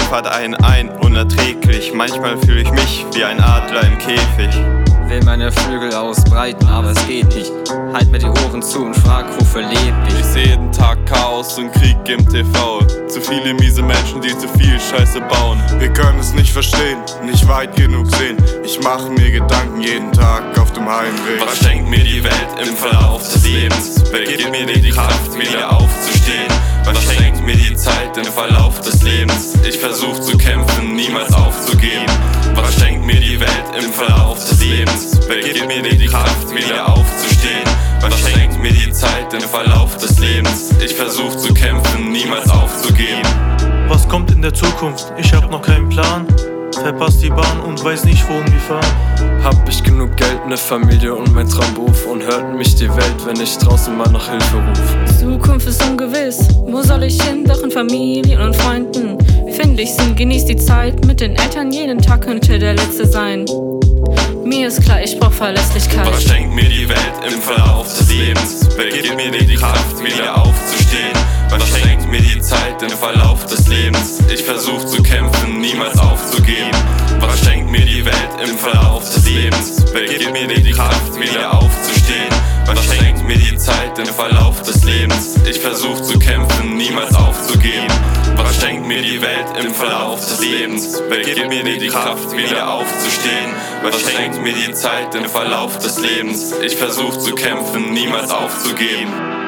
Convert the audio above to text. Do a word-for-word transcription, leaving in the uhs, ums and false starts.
eifert einen ein, unerträglich. Manchmal fühle ich mich wie ein Adler im Käfig. Will meine Flügel ausbreiten, aber es geht nicht. Halt mir die Ohren zu und frag, wofür leb ich? Ich seh jeden Tag Chaos und Krieg im T V. Zu viele miese Menschen, die zu viel Scheiße bauen. Wir können es nicht verstehen, nicht weit genug sehen. Ich mache mir Gedanken jeden Tag auf dem Heimweg. Was schenkt mir die Welt im Verlauf des Lebens? Wer gibt mir die Kraft, wieder aufzustehen? Was schenkt mir die Zeit im Verlauf des Lebens? Ich versuch zu kämpfen, niemals aufzugeben. Was schenkt mir die Welt im Verlauf des Lebens? Wer gibt mir die Kraft, wieder aufzustehen? Was schenkt mir die Zeit im Verlauf des Lebens? Ich versuch zu kämpfen, niemals aufzugeben. Was kommt in der Zukunft? Ich hab noch keinen Plan. Verpasst die Bahn und weiß nicht, wohin wir fahren. Hab ich genug Geld, ne Familie und mein Traumberuf? Und hört mich die Welt, wenn ich draußen mal nach Hilfe ruf? Zukunft ist ungewiss, wo soll ich hin? Doch in Familien und Freunden find ich Sinn, genieß die Zeit mit den Eltern, jeden Tag könnte der letzte sein. Mir ist klar, ich brauch Verlässlichkeit. Was schenkt mir die Welt im Verlauf des Lebens? Wer gibt mir die Kraft, wieder aufzustehen? Was schenkt mir die Zeit im Verlauf des Lebens? Ich versuch zu kämpfen, niemals aufzugeben. Was schenkt mir die Welt im Verlauf des Lebens? Wer gibt mir die Kraft, wieder aufzustehen? Was schenkt mir die Zeit im Verlauf des Lebens? Ich versuch zu kämpfen, niemals aufzugeben. Was schenkt mir die Welt im Verlauf des Lebens? Wer gibt mir die Kraft, wieder aufzustehen? Was schenkt mir die Zeit im Verlauf des Lebens? Ich versuch zu kämpfen, niemals aufzugeben.